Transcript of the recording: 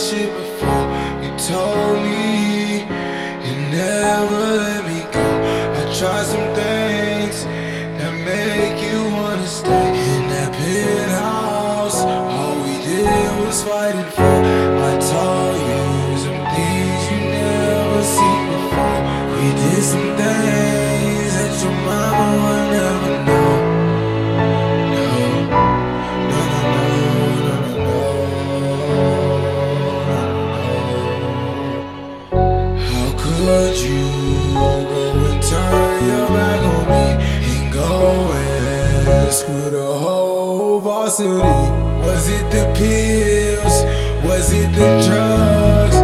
shit before. You told me you never let me go. I tried some things that make you wanna stay in that penthouse. All we did was fight and fall. I taught you some things you never seen before. We did some things that your mama would never know. Could you go and turn your back on me and go and screw the whole varsity? Was it the pills? Was it the drugs?